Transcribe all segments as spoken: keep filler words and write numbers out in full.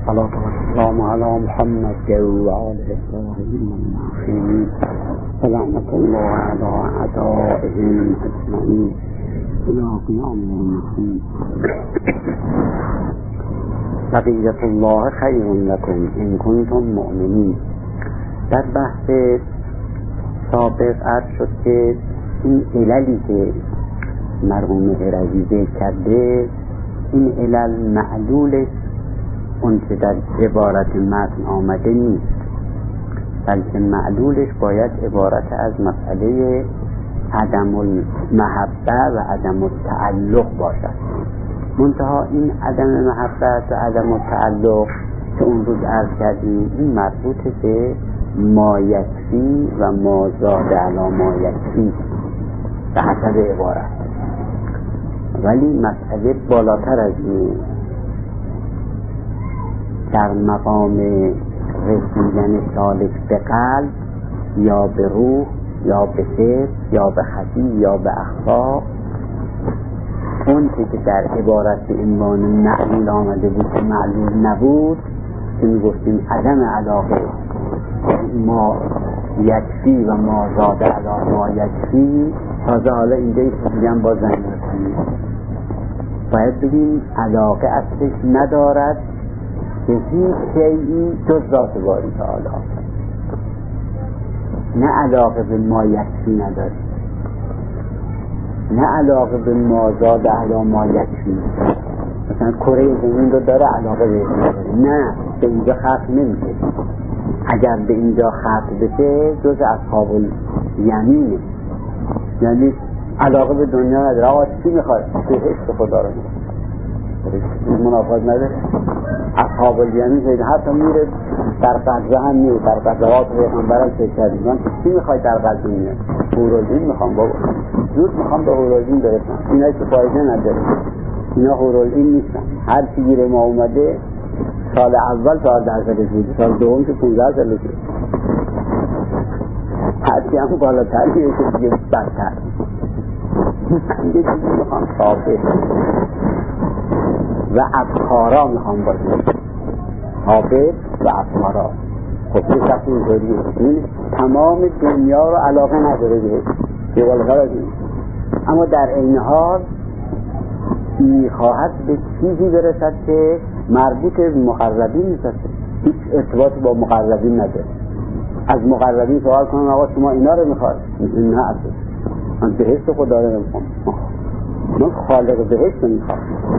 الصلاة والسلام على محمد وآله الطاهرين المعصومين ولعنة الله على أعدائهم أجمعين إلى قيام يوم الدين. بقية الله خير لكم إن كنتم مؤمنين. در بحث سابق عرض شد که این عللی که مرحوم هرزی ذکر کرده، این علل معلولش اون که در عبارت متن آمده نیست، بلکه معلولش باید عبارت از مسئله عدم المحبه و عدم التعلق باشد. منتها این عدم محبت و عدم التعلق که اون روز عرض کردیم، این مربوط به ما یکفی و ما زاد علی ما یکفی به حسب عبارت، ولی مسئله بالاتر از این، در مقام رسیدن سالک به قلب یا به روح یا به فکر یا به خفی یا به اخفا، اون که در عبارت به عنوان معلول آمده بود که معلول نبود، که میگفتیم عدم علاقه ما یکفی و ما زاد علی ما یکفی، تازه حالا اینجا ایستیدن با زنگ کنیم باید بگیم علاقه اصلش ندارد به هیچ شیئی جز ذات باری تعالی، نه علاقه به ما یکفی نداره، نه علاقه به ما زاد علی ما یکفی، مثلا کره زمین رو داره علاقه به نداره، نه به اینجا خط نمیشه. اگر به اینجا خط بشه جز اصحاب الیمینه، یعنی علاقه به دنیا نداره. آقا چی میخواد؟ بهشت خدا رو میخواد، منافات نداره. اصحاب الیمین که حتی میره در قضا هم میره، در قضاوات پیغمبر هم شرکت میکنن. چی میخواد در قضا میره؟ هورالدین میخوام بابا، زود میخوام به هورالدین برسن. اینا که فایده نداره، اینا هورالدین نیستن. هر چی گیره ما اومده سال اول چهارده سالش بود، سال دوم که پونزده سالش بود، هرچی هم بالاتر میره که دیگه بدتر. من یه چیزی میخوام ثابت و ابخارا میخوام باشه، ثابت و ابخارا. خب چه شخصی اینطوریه؟ این تمام دنیا رو علاقه نداره بهش که والغرض، اما در این حال میخواهد به چیزی برسد که مربوط به مقربین نیست، هیچ ارتباط با مقربین نداره. از مقربین سوال کنن آقا شما اینا رو میخواد؟ این نه، اصلا من بهشت خدا رو نمیخوام، من خالق بهشت رو میخوام.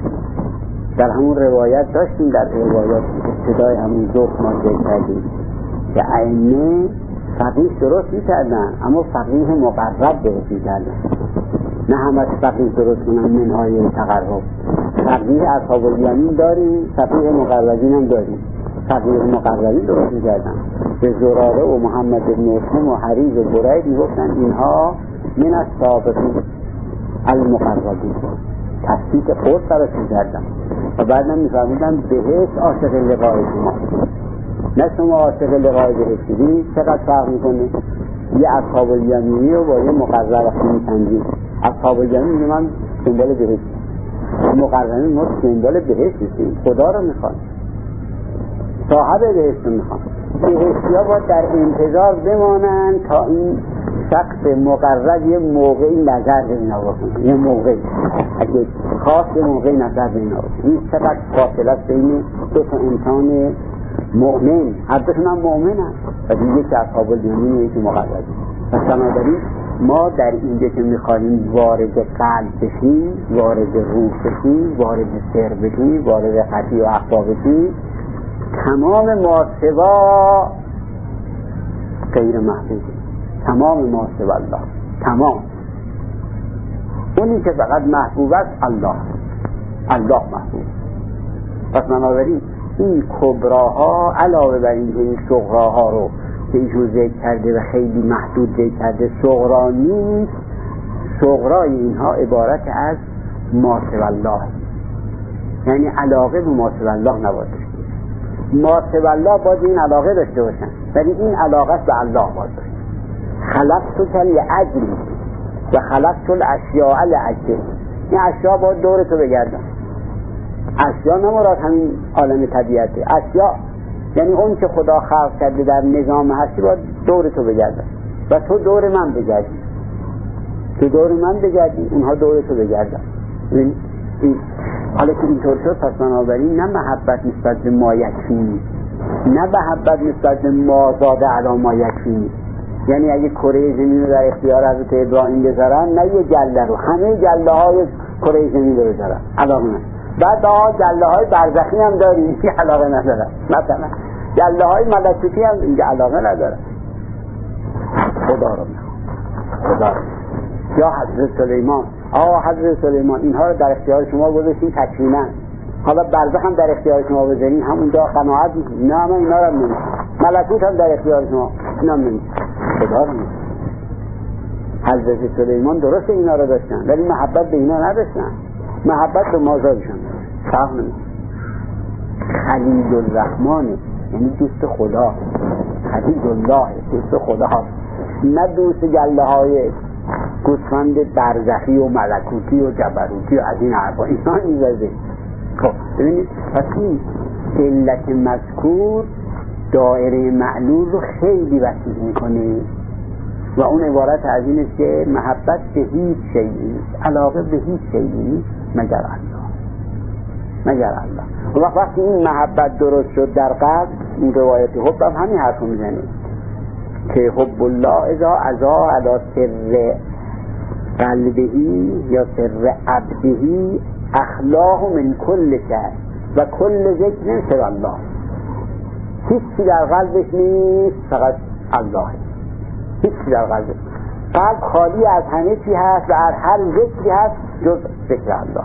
در همون روایت داشتیم، در روایت ابتدای همون ذوق ما ذکر کردیم که ائمه فقیه درست میکردن، اما فقیه مقرب درست میکردن، نه همه فقیه درست کنن منهای تقرب. فقیه اصحاب الیمین داریم، فقیه مقربین هم داریم. فقیه مقربین درست میکردن، به زراره و محمد بن مسلم و حریز و برید میگفتن اینها من از سابقین المقربین، تصدیق خود سرش میکردن و بعد هم میفهمیدن بهشت عاشق لقای شما، نه شما عاشق لقای بهشت. ببینید چقدر فرق میکنه یه اصحاب الیمینی رو با یه مقرب وقتی میسنجید. اصحاب الیمین من دنبال بهشت، مقربین ما دنبال بهشت هستیم، خدا رو میخوان، صاحب بهشت رو میخوان. بهشتی ها باید در انتظار بمانن تا این شخص مقرب یه موقعی نظر به اینا بکنه، یه موقعی اگه خاص یه موقعی نظر به اینا بکنه. این چقدر فاصله است بین دو تا انسان مؤمن، هر دوشون هم مؤمن هست و دیگه که اصحاب الیمین و یکی مقربی. پس بنابراین ما در اینجا که میخواهیم وارد قلب بشیم، وارد روح بشیم، وارد سر بشیم، وارد خطی و اخفا بشیم، تمام ما سوا غیر محبوب، تمام ما سوا الله، تمام اونی که فقط محبوب است الله، الله محبوب. پس بنابراین این کبراها علاوه بر این این صغراها رو که ایشون ذکر کرده و خیلی محدود ذکر کرده، صغرا نیست. صغرای اینها عبارت از ما سوا الله، یعنی علاقه به ما سوا الله نباشه. ما سوا الله باید این علاقه داشته باشن، ولی این علاقه به الله باید باشه. خلقت لأجلی و خلقت الاشیاء لأجلی، این اشیاء باید دور تو بگردن. اشیا نه مراد همین عالم طبیعته. اشیا یعنی اون که خدا خلق کرده در نظام هستی باید دور تو بگرده و تو دور من بگردی، تو دور من بگردی اونها دور تو بگردن. این حالا که اینطور شد پس بنابراین نه محبت نسبت به ما یکفی، نه محبت نسبت به ما زاده علی ما یکفی. یعنی اگه کره زمین رو در اختیار حضرت ابراهیم بذارن، نه یه گله رو، همه گله های کره زمین رو بذارن، علاقه نه. بعد آه گله های برزخی هم داریم که علاقه ندارن، مثلا گله های ملکوتی هم اینجا علاقه ندارن. خدا رو خدا رو یا حضرت سلیمان، آه حضرت سلیمان اینها رو در اختیار شما گذاشتین تکوینا، حالا برزخ هم در اختیار شما بذارین همونجا قناعت میکنید. نه من اینا رو نمیدونم، ملکوت هم در اختیار شما، اینا نمیدونم. خدا رو نمیدونم. حضرت سلیمان درست اینا رو داشتن ولی محبت به اینا نداشتن، محبت به مازادشون فرق نمیکنه. خلیل الرحمن یعنی دوست خدا، خلیل الله دوست خدا، نه دوست گله های گوسفند برزخی و ملکوتی و جبروتی و از این حرفا اینا نیزده. خب ببینید پس این علت مذکور دایره معلول رو خیلی وسیع میکنه و اون عبارت از این است که محبت به هیچ شیئی نیست، علاقه به هیچ شیئی نیست مگر الله، مگر الله. و وقت وقتی این محبت درست شد در قلب، این روایت حب هم همین حرف رو میزنه که حب الله اذا عزا علی سر قلبهی یا سر عبدهی اخلاه من کل شهر و کل ذکر سر الله. هیچی در قلبش نیست فقط الله، هیچی در قلبش. قلب خالی از همه چی هست و از هر ذکری هست جز ذکر الله.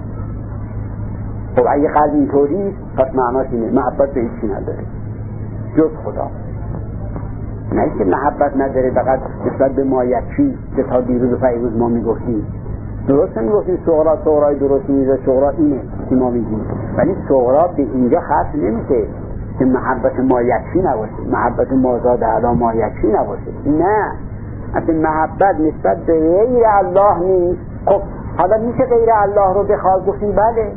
خب اگه قلب اینطوری پس معناش اینه محبت به هیچی نداره جز خدا. نه که محبت نداره فقط نسبت به ما یکی که تا دیروز و فیروز ما میگفتیم. درست میگفتیم صغرا صغرای درست میگه، صغرا اینه که ما میگیم، ولی صغرا به اینجا خاص نمیشه که محبت ما یکی نباشه، محبت ما زاده علی ما یکی نباشه. نه، اصلا محبت نسبت به غیر الله نیست. خب حالا میشه غیر الله رو بخواد گفتیم بله،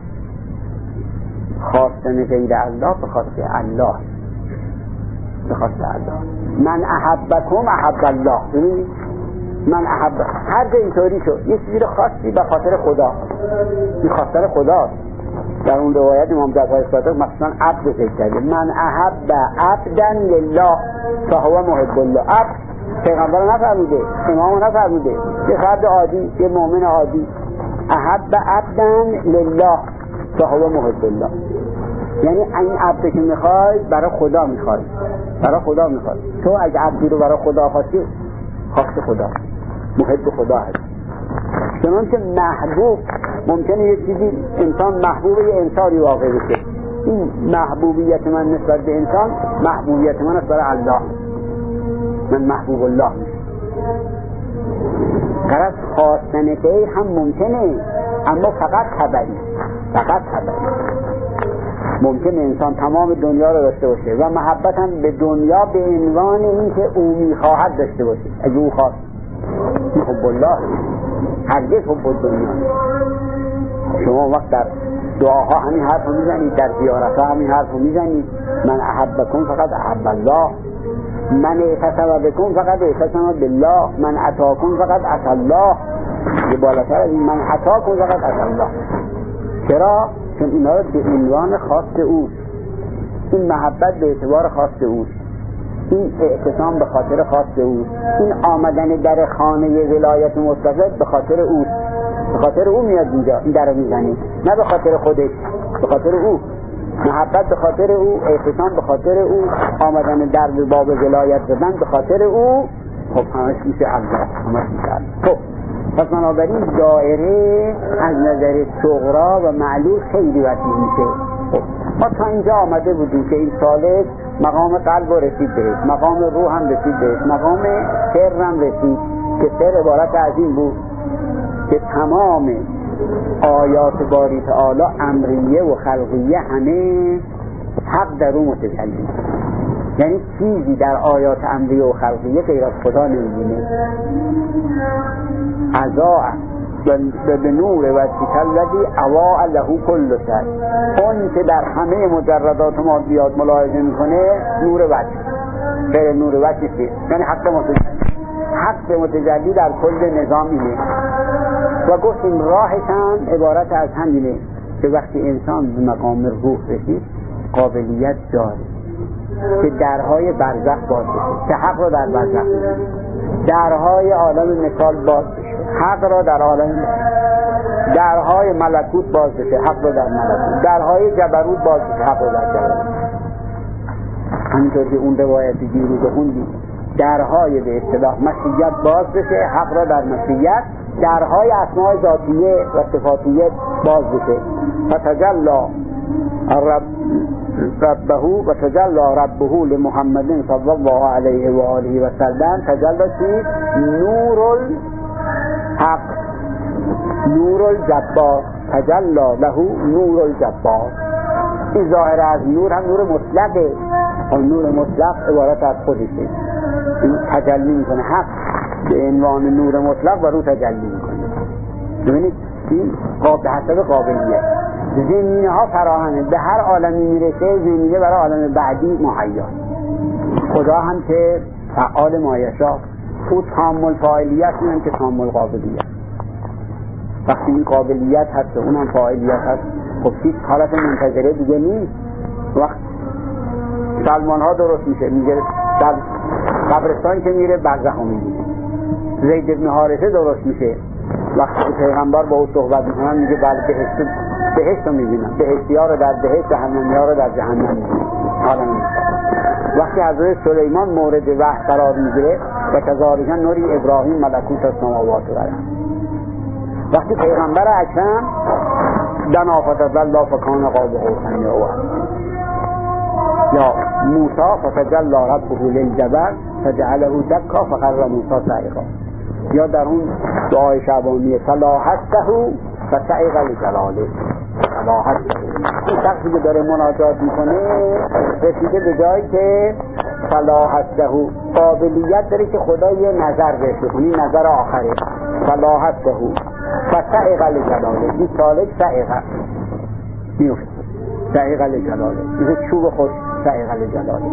خواستن غیر الله به خاطر الله، به خاطر الله. من احبکم احب الله. من احب هر جا اینطوری شد یه چیزی رو خواستی به خاطر خدا، این خواستن خدا. در اون روایت امام جعفر صادق مثلا عبد ذکر کرده، من احب عبدا لله فهو محب الله. عبد پیغمبر نفرموده، امام نفرموده، یه فرد عادی، یه مؤمن عادی، احب عبدا لله فهو محب الله. یعنی این عبد که میخوای برای خدا میخوای، برای خدا میخوای. تو اگه عبدی رو برای خدا خواستی، خواست خدا، محب خدا هست. چنانچه محبوب ممکنه یه چیزی انسان محبوب یه انسانی واقع بشه، این محبوبیت من نسبت به انسان محبوبیت من است برای الله، من محبوب الله میشه. غرض خواستن غیر هم ممکنه اما فقط خبری، فقط خبری. ممکنه انسان تمام دنیا رو داشته باشه و محبت هم به دنیا به عنوان این که او میخواهد داشته باشه. اگه او خواست حب الله، هرگز حب دنیا. شما وقت در دعاها همین حرف رو میزنید، در زیارتها همین حرف رو میزنید، من احبکم فقط احب الله، من اعتصم بکم فقط اعتصم بالله، من عطاکم فقط عطا الله. یه بالاتر از این، من عطاکم فقط عطا الله. چرا؟ چون اینا رو به عنوان خاص اوست، این محبت به اعتبار خاص اوست، این اعتصام به خاطر خاص اوست، این آمدن در خانه ولایت متصل به خاطر اوست، به خاطر او میاد اینجا این در رو میزنه، نه به خاطر خودش، به خاطر او. محبت به خاطر او، اعتصام به خاطر او، آمدن در باب ولایت زدن به خاطر او. خب همش میشه الله، همش میشه الله. خب پس بنابراین دایره از نظر صغرا و معلول خیلی وسیع میشه. خب ما تا اینجا آمده بودیم که این سالک مقام قلب رو رسید بهش، مقام روح هم رسید بهش، مقام سر هم رسید که سر عبارت از این بود که تمام آیات باری تعالی امریه و خلقیه همه حق در اون متجلی، یعنی چیزی در آیات امریه و خلقیه غیر از خدا نمی‌بینه. عزا به نور وجهک الذی اضاء له کل شیء. اون که در همه مجردات ما بیاد ملاحظه میکنه نور وجه، غیر نور وجه چیه؟ یعنی حق متجلی. حق متجلی در کل نظام اینه و گفتیم راهشان عبارت از همینه که وقتی انسان به مقام روح رسید قابلیت داره که درهای برزخ باز بشه، که حق را در برزخ بشه، درهای عالم مثال باز بشه، حق را در عالم، درهای ملکوت باز بشه، حق را در ملکوت، درهای جبروت باز بشه، حق را در جبروت. همینطور که اون روایتی دیروز خوندیم، درهای به اصطلاح مشیت باز بشه، حق را در مشیت، درهای اسماء ذاتیه و صفاتیه باز بشه. فتجلا رب ربه و تجلا ربه لمحمد صلی الله علیه و آله و سلم. تجلا چی؟ نور الحق، نور الجبار. تجلا له نور الجبار. این ظاهر از نور هم نور مطلقه، و نور مطلق عبارت از خودشه. این تجلی میکنه، حق به عنوان نور مطلق و رو تجلی میکنه. ببینید این قابل حسب قابلیت زمینه ها فراهمه، به هر عالمی میرسه زمینه برای عالم بعدی مهیا. خدا هم که فعال مایشا، او تامل فاعلیت، این هم که تامل قابلیت. وقتی این قابلیت هست اون هم فاعلیت هست، خب هیچ حالت منتظره دیگه نیست. وقت سلمان ها درست میشه، میگه در قبرستان که میره برزخ رو میگه. زید بن حارثه درست میشه، وقتی پیغمبر با او صحبت میکنن میگه بله بهشت بهشت رو میبینم، بهشتی ها رو در بهشت، جهنمی ها رو در جهنم میبینم. حالا وقتی حضرت سلیمان مورد وحی قرار میگیره و کذالک نوری ابراهیم ملکوت السماوات و الارض. وقتی پیغمبر اکرم دنا فتدلی فکان قاب قوسین او یا موسی فتجلی ربه للجبل فجعله دکا فخر موسی صعقا، یا در اون دعای شعبانی صلاحته فسعق لجلاله. صلاحته این شخصی که داره مناجات میکنه رسیده به جایی که صلاحته قابلیت داره که خدا یه نظر بهش بکنه، نظر آخره. صلاحته فسعق لجلاله، این سالک سعق میفته، سعق لجلاله این چوب خود سعق لجلاله.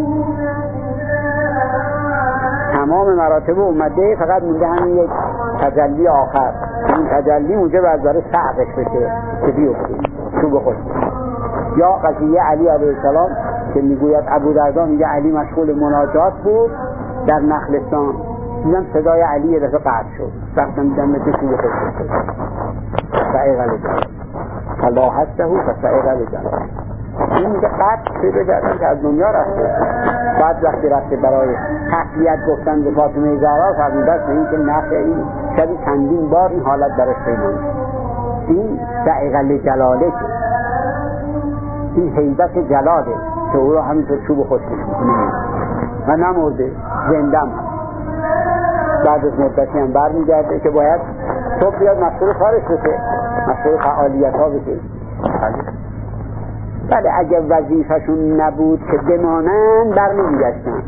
تمام مراتب اومده، فقط مونده همین یک تجلی آخر. این تجلی موجب از داره سعقش بشه که بیفته چوب خود. یا قضیه علی علیه السلام که میگوید ابو دردا میگه علی مشغول مناجات بود در نخلستان، دیدم صدای علی یه دفعه قطع شد، رفتم دیدم مثل چوب خود شد. سعق لجلاله صلاحته فسعق لجلاله. این میگه قطع پیدا کردن که از دنیا رفته. بعد وقتی رفته برای تسلیت گفتن به فاطمه زهرا فرمودند به این که نفع این شبی چندین بار این حالت درش پیدا میشه. این سعق لجلاله که این هیبت جلاله که او را همینطور چوب خودش میکنه و نمورده، زندم بعد از مدتی هم برمیگرده که باید صبح بیاد مسئول کارش بشه، مسئول فعالیت ها بشه. بله اگر وظیفشون نبود که بمانن بر نمیگشتن،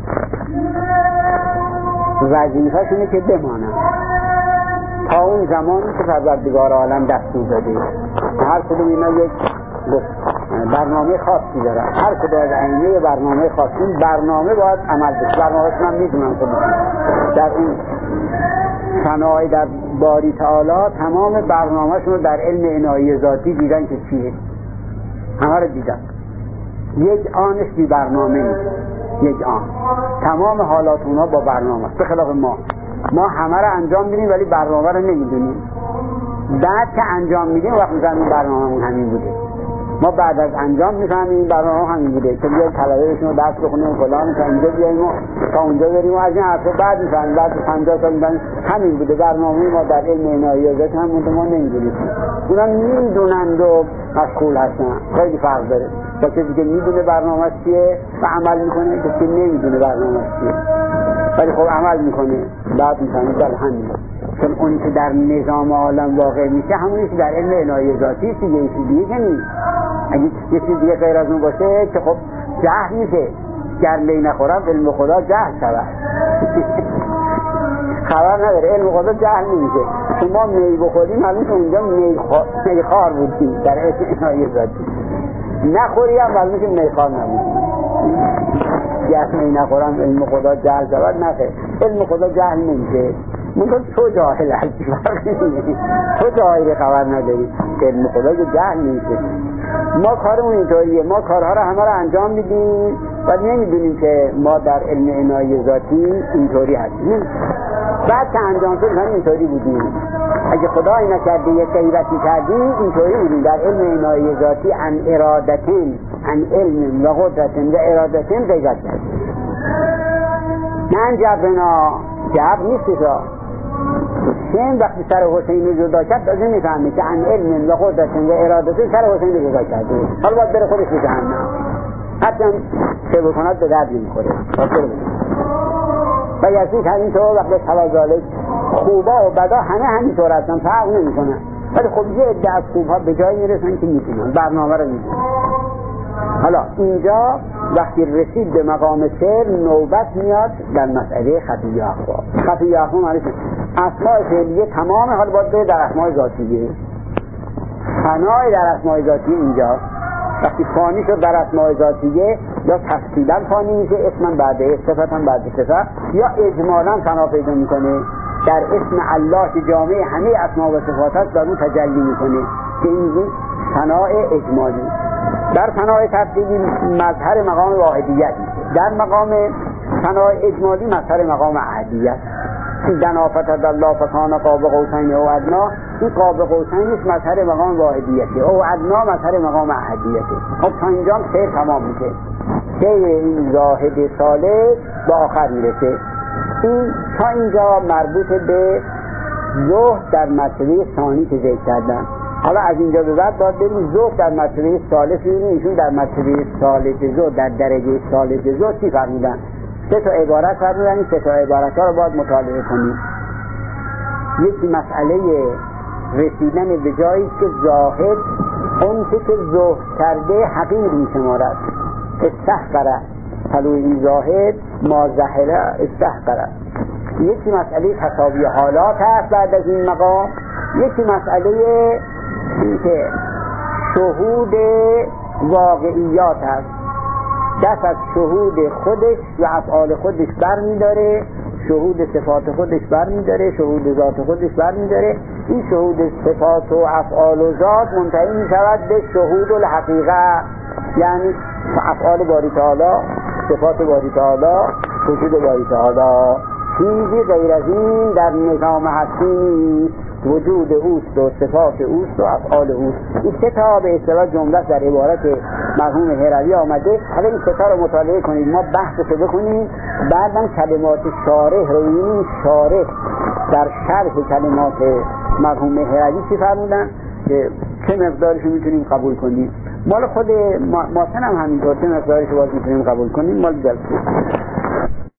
وظیفشونه که بمانن تا اون زمانی که پروردگار عالم دستور داده. هر کدوم اینا یک برنامه خاصی دارن، هر کدوم از عینه برنامه خاصی، این برنامه باید عمل بشه. برنامهشون هم میدونن که در این صنایع در باری تعالی تمام برنامهشون رو در علم عنایه ذاتی دیدن که چیه، همه رو دیدن. یک آنش بی برنامه نیست، یک آن تمام حالات اونا با برنامه است. به خلاف ما ما همه رو انجام میدیم ولی برنامه رو نمیدونیم. بعد که انجام میدیم وقت میفهمیم برنامه‌مون همین بوده. ما بعد از انجام میفهمیم برنامه همین بوده که بیایم طلبه‌شون رو درس بخونیم و فلان تا اینجا بیایم و تا اونجا بریم و از این حرفا بعد میفهمیم بعد پنجاه سال میفهمیم همین بوده. برنامه ما در علم عنایه ذات هم بوده، ما نمیدونیم. اونا میدونند و مشغول هستن. خیلی فرق داره با کسی که میدونه برنامه چیه و عمل میکنه، کسی نمیدونه برنامه چیه ولی خب عمل میکنه. بعد میفهمیم که همین چون اون که در نظام عالم واقع میشه همونی که در علم عنایه ذاتی دیگه یه چیز دیگه نیست. اگه یه چیز دیگه غیر از اون باشه که خب جهل میشه. گر می نخورم علم خدا جهل شود. خبر نداره. علم خدا جهل نمیشه. شما می بخوریم معلومه اونجا میخوار بودیم در اسم عنایه ذاتی، نخوری هم معلومه که میخوار نبودیم. یه می نخورم علم خدا جهل شود؟ نخیر، علم خدا جهل نمیشه. منگاه تو جاهل هستی، تو جاهل خبر نداری. علم خدا که جهل نمیشه. ما کارمون اینطوریه، ما کارها رو همه رو انجام میدیم و نمیدونیم که ما در علم عنایه ذاتی اینطوری هستیم. بعد که انجام شد هم اینطوری بودیم. اگه خدایی نکرده یک غیرتی کردیم اینطوری بودیم. در علم عنایه ذاتی عن ارادتن، عن علم و قدرتن و ارادتن غیرت کردیم. من جبرنا جبر نیستی را حسین وقتی سر حسین جدا کرد تازه میفهمه که عن علم و قدرتن و ارادتن سر حسین جدا کرده. حالا باید بره خودش به جهنم، حتی هم چه بکند به درد نمیخوره. و یکی همینطور وقتی تلازاله خوبا و بدا همه همینطور هستن، فرق نمیکنن. ولی خب یه عده از خوبها به جای میرسن که میتونن برنامه رو میدونن. حالا اینجا وقتی رسید به مقام سر نوبت میاد در مسئله خفیه اخوا. خفیه اخوا معنیش اسماء فعلیه تمام حال باید در اسماء ذاتیه. فنای در اسماء ذاتیه اینجا وقتی فانی شد در اسماء ذاتیه یا تفصیلا فانی میشه، اسمن بعده صفتا بعد صفت، یا اجمالا فنا پیدا میکنه در اسم الله که جامع همه اسماء و صفات هست در اون تجلی میکنه که این فنای اجمالی. در فنای تفصیلی مظهر مقام واحدیت، در مقام فنای اجمالی مظهر مقام احدیت. دنا فتد الله فکان قاب قوسین او ادنا، این قاب قوسین نیست، مظهر مقام واحدیته. او ادنا مظهر مقام احدیته. خب تا اینجا سیر تمام میشه. سیر این زاهد صالح به آخر میرسه. این تا اینجا مربوط به زهد در مرتبه ثانی که ذکر کردن. حالا از اینجا به بعد باید بریم زهد در مرتبه ثالث ببینیم ایشون در مرتبه ثالث زهد در درجه ثالث زهد چی فرمودن. سه تا عبارت فرمودن، این سه تا عبارت ها رو باید مطالعه کنیم. یکی مسئله رسیدن به جایی که زاهد اون که زهد کرده حقیر می شمارد، استحقره پلوی این زاهد ما زهره استحقره. یکی مسئله تصاوی حالات هست بعد از این مقام. یکی مسئله این که شهود واقعیات هست، دست از شهود خودش و افعال خودش بر می داره، شهود صفات خودش بر می داره، شهود ذات خودش بر می داره. این شهود صفات و افعال و ذات منتهی می شود به شهود الحقیقه، یعنی افعال باری تعالی، صفات باری تعالی، وجود باری تعالی. چیزی غیر از این در نظام هستی وجود اوست و صفات اوست و افعال اوست. این سه تا به اصطلاح جمله در عبارت مرحوم هروی آمده. حالا این سه تا رو مطالعه کنید، ما بحثش رو بکنیم، بعدم کلمات شارح رو ببینیم. شارح در شرح کلمات مرحوم هروی چی فرمودن که چه مقدارش میتونیم قبول کنیم. مال خود ماتن هم همینطور چه مقدارش باید میتونیم قبول کنیم. مال جلسه